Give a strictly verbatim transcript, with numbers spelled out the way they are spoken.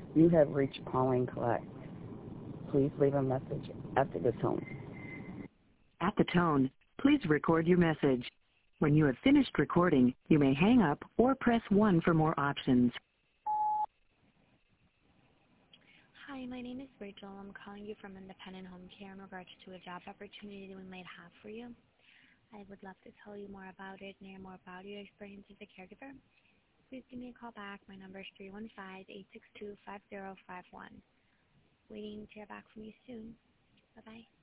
You have reached Pauline Collect. Please leave a message after the tone. At the tone, please record your message. When you have finished recording, you may hang up or press one for more options. Hi, my name is Rachel. I'm calling you from Independent Home Care in regards to a job opportunity we might have for you. I would love to tell you more about it and hear more about your experience as a caregiver. Please give me a call back. My number is three one five, eight six two, five zero five one. Waiting to hear back from you soon. Bye-bye.